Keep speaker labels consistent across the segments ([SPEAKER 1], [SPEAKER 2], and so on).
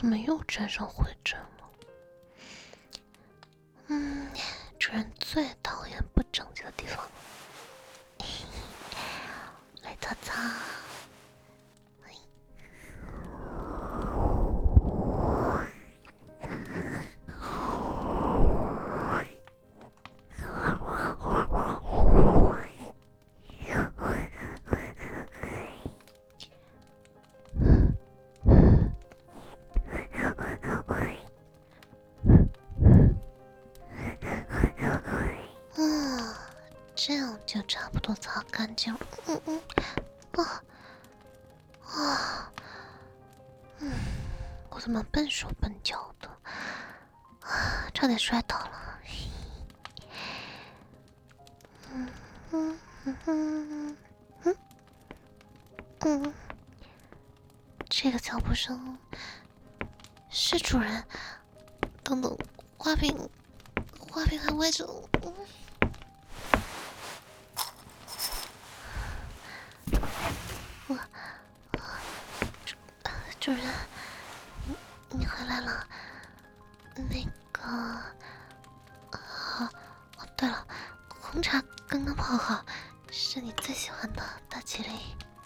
[SPEAKER 1] 怎么又沾上灰尘了？主人最讨厌不整洁的地方了。来擦擦。这样就差不多擦干净了。我怎么笨手笨脚的，差点摔倒了。这个脚步声是主人。等等，花瓶还歪着。主人，你回来了。那个，对了，红茶刚刚泡好，是你最喜欢的大吉利。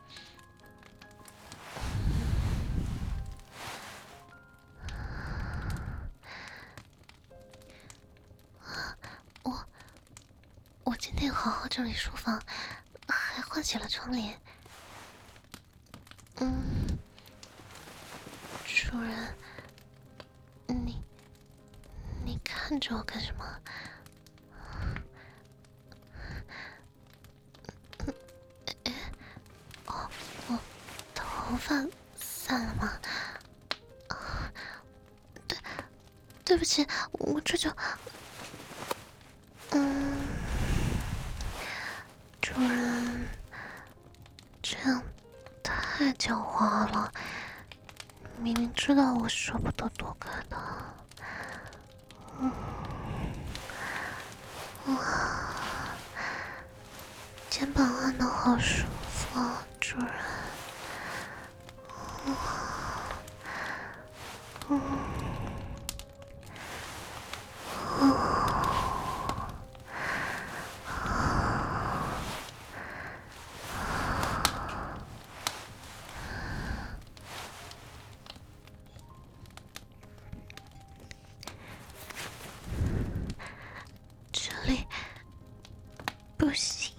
[SPEAKER 1] 我今天好好整理书房，还换起了窗帘。主人，你看着我干什么？我头发散了吗？对不起，我这就……主人，这样太狡猾了。明明知道我舍不得躲开他。肩膀按得好舒服啊，主人。这里不行，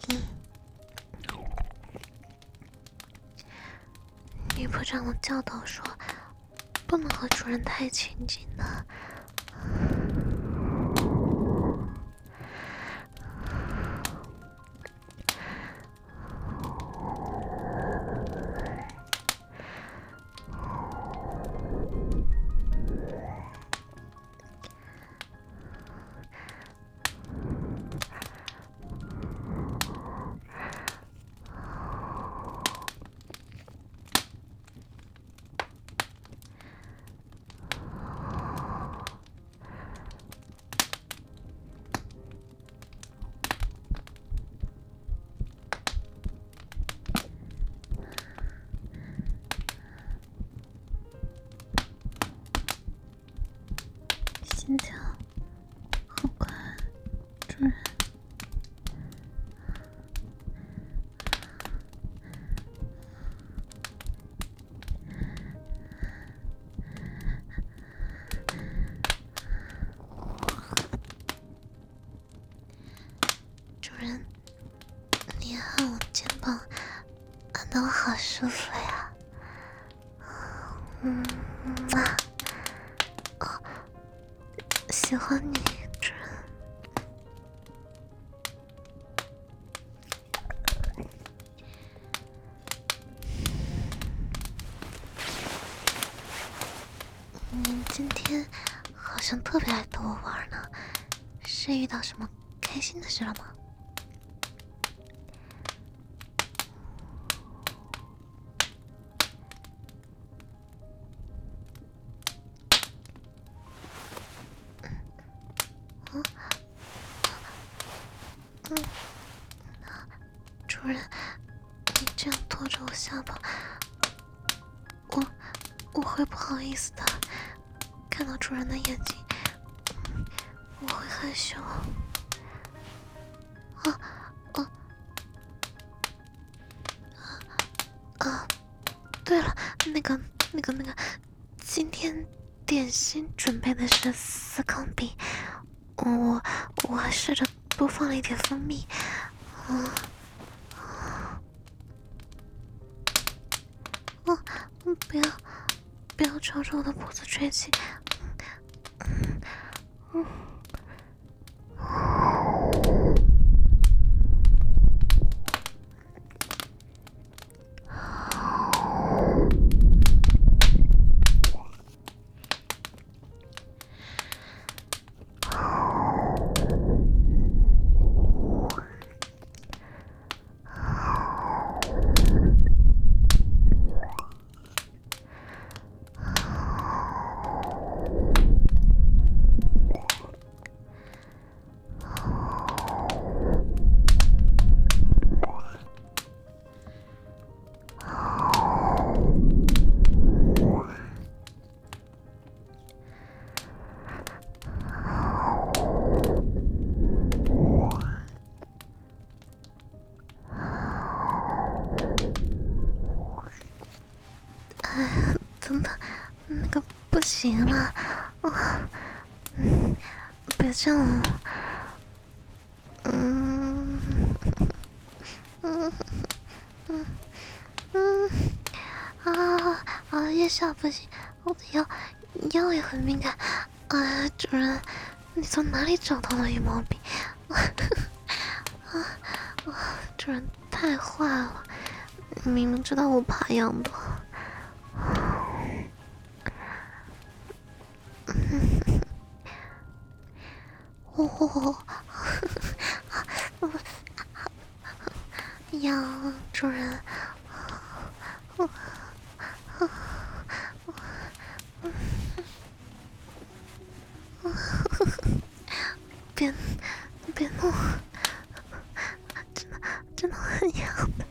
[SPEAKER 1] 女仆长的教导说，不能和主人太亲近的。心跳好快，主人。主人，你按我肩膀，按得我好舒服呀。喜欢你，主人。您今天好像特别爱逗我玩呢，是遇到什么开心的事了吗？主人，你这样拖着我下巴，我会不好意思的。 看到主人的眼睛，我会害羞。对了，那个，今天点心准备的是司康饼，我还试着多放了一点蜂蜜。不要朝着我的脖子吹气。真的，那个不行了，别这样。夜宵不行，我的腰也很敏感。主人，你从哪里找到了羽毛笔？主人太坏了，明明知道我怕痒的。痒，主人。别弄，真的很痒的。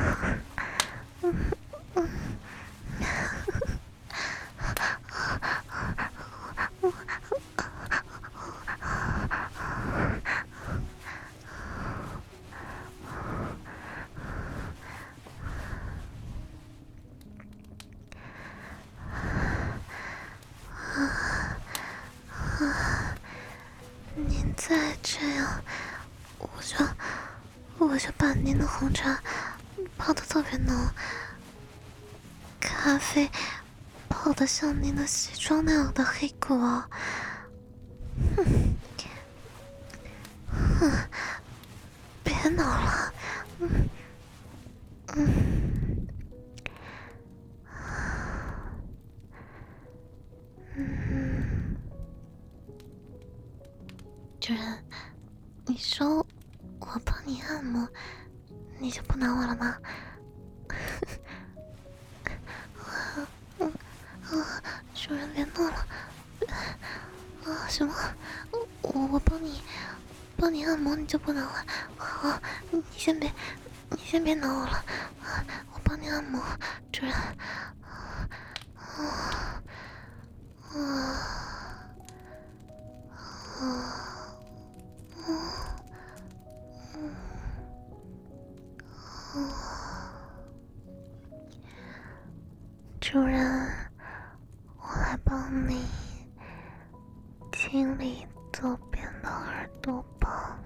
[SPEAKER 1] 您再这样，我就把您的红茶泡得特别浓，咖啡泡得像您的西装那样的黑果。别闹了。主人，你说我帮你按摩，你就不挠我了吗？主人别闹了。什么？我帮你按摩，你就不挠了？好，你先别挠我了。我帮你按摩，主人。主人，我来帮你清理左边的耳朵吧。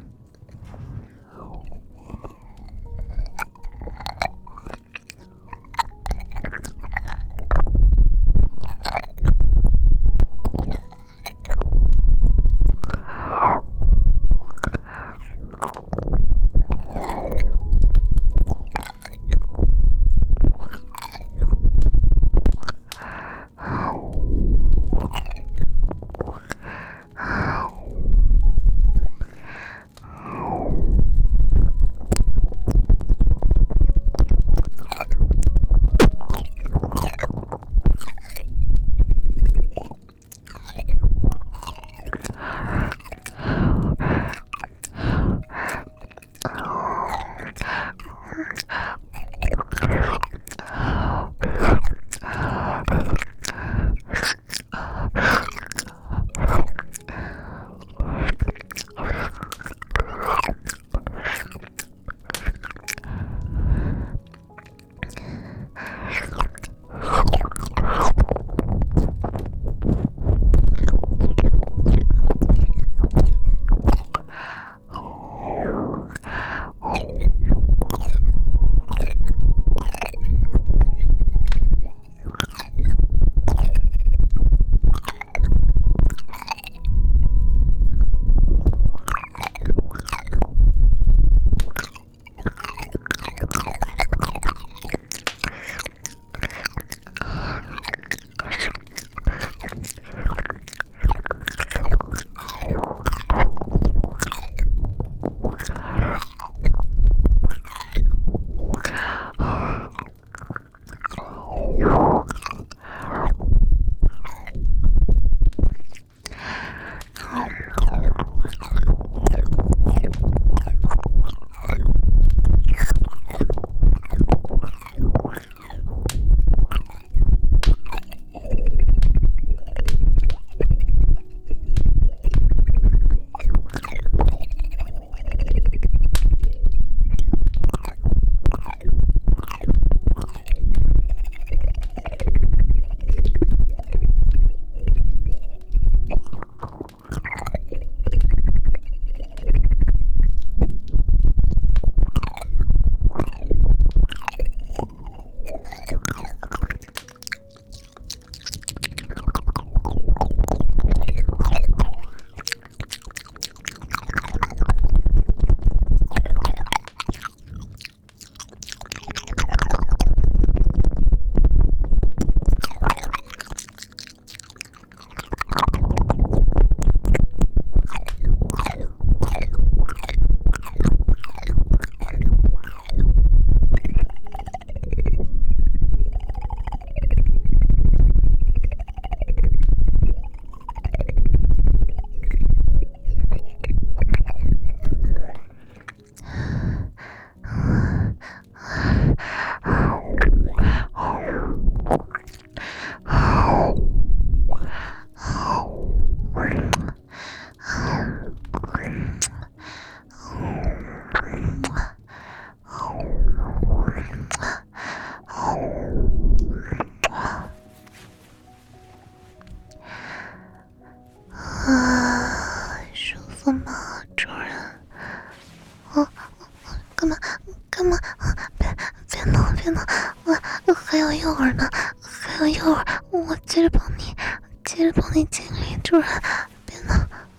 [SPEAKER 1] 干嘛？别闹，别闹！我还有诱饵呢，还有诱饵，我接着帮你尽力，主人，别闹！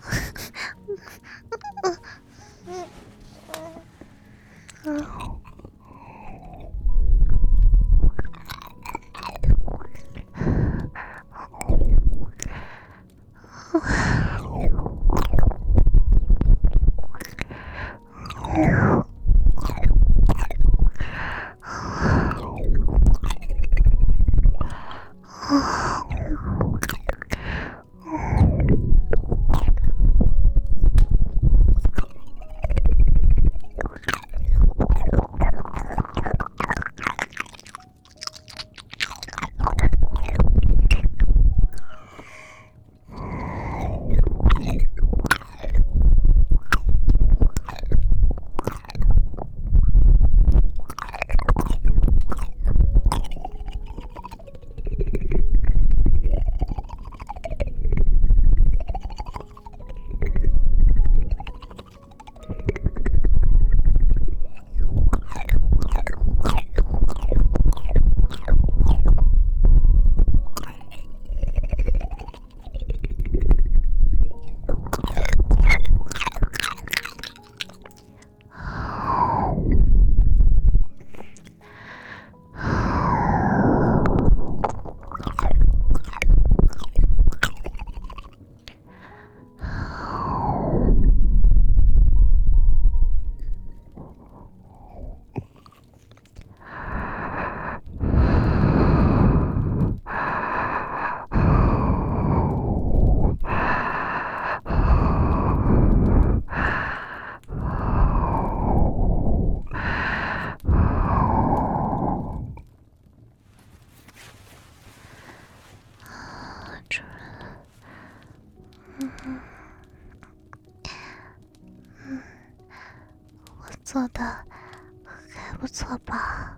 [SPEAKER 1] 做的还不错吧？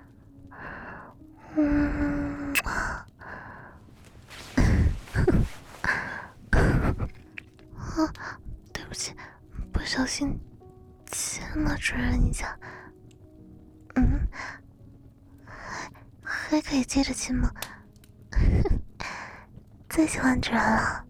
[SPEAKER 1] 对不起，不小心亲了主人一下。还可以接着亲吗？最喜欢主人了。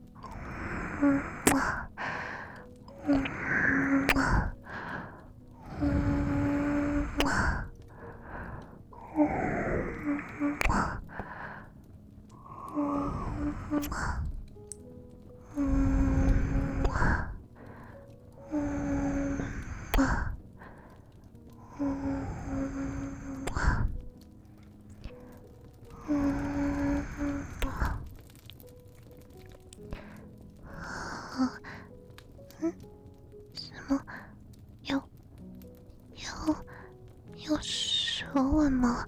[SPEAKER 1] 什么？要舌吻吗？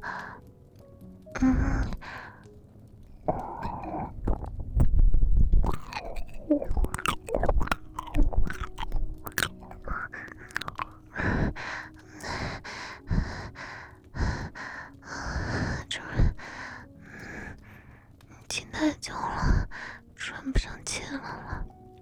[SPEAKER 1] 主人，亲太久了，喘不上气了。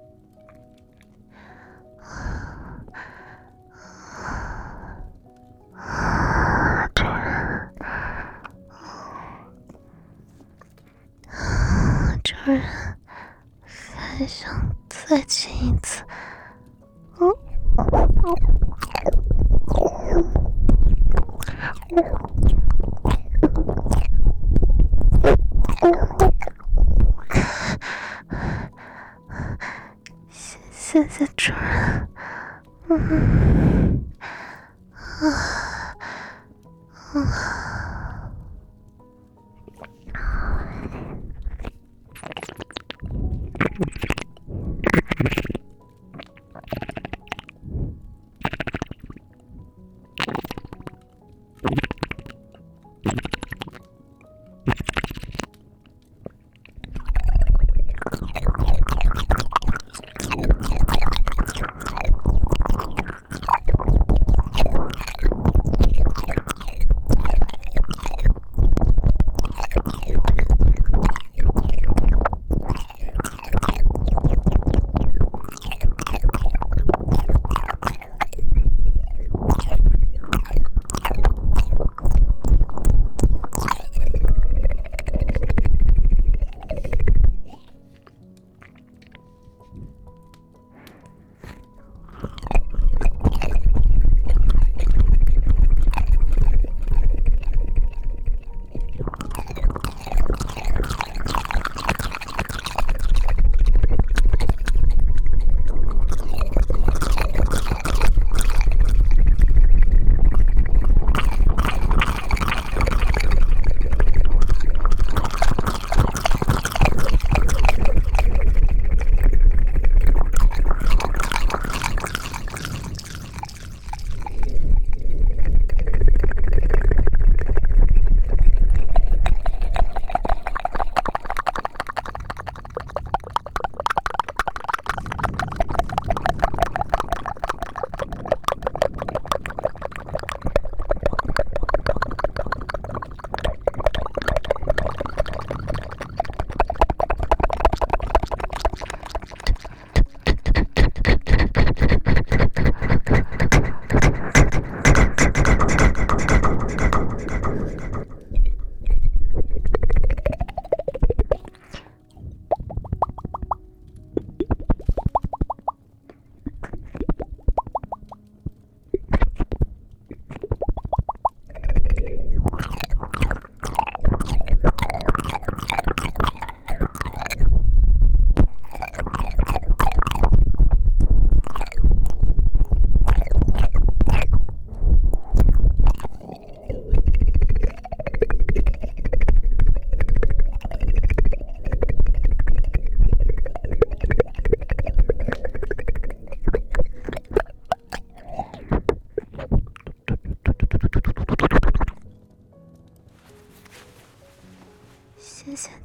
[SPEAKER 1] 主人，还想再亲一次。谢谢主人。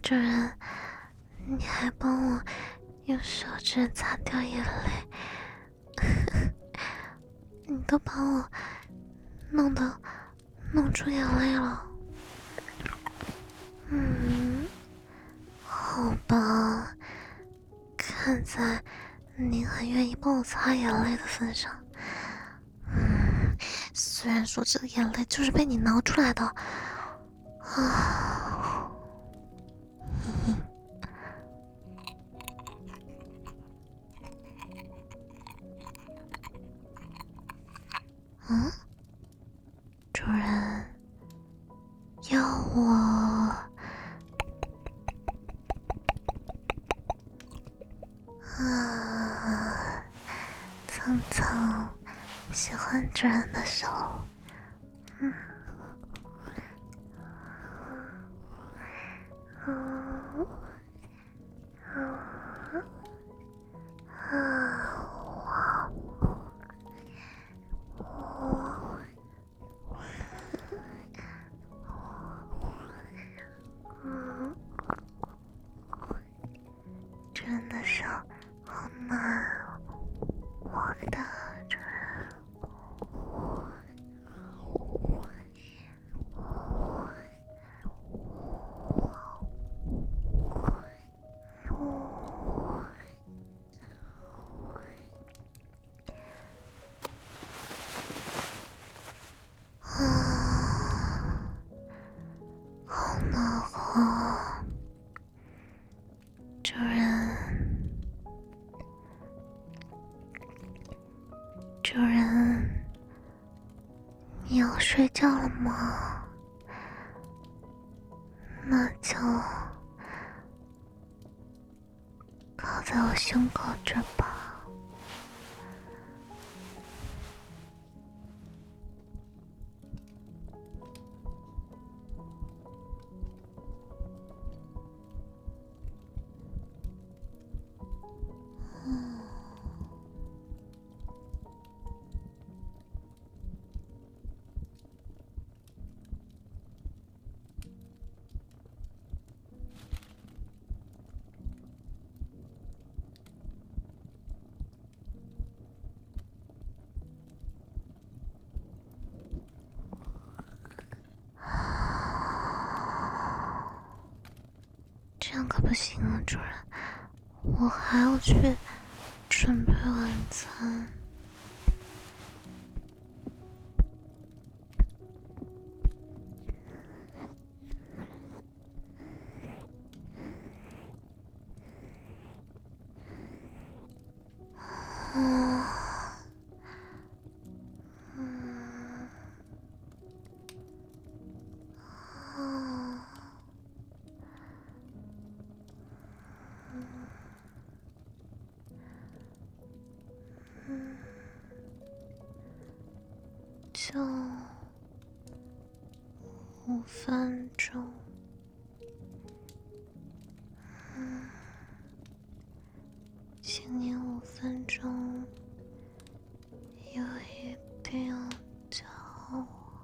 [SPEAKER 1] 主人，你还帮我用手指擦掉眼泪，你都把我弄出眼泪了。好吧，看在你很愿意帮我擦眼泪的份上，虽然说这个眼泪就是被你挠出来的，啊，主人要我蹭蹭喜欢主人的手，主人的手好暖，我的主人。好暖和，主人，主人，你要睡觉了吗？那就靠在我胸口这吧。这样可不行啊，主人，我还要去准备晚餐。就5分钟，请你5分钟有一定要教我。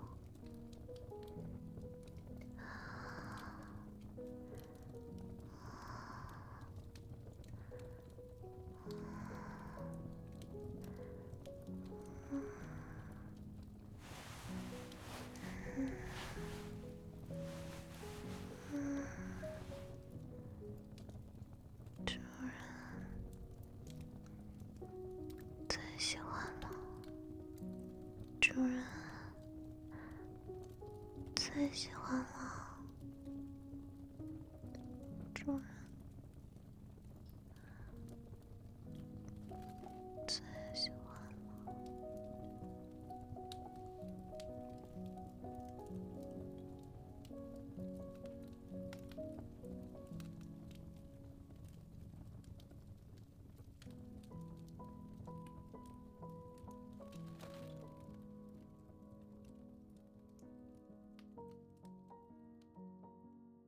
[SPEAKER 1] 主人，最喜欢了，主人，最喜欢了，主人。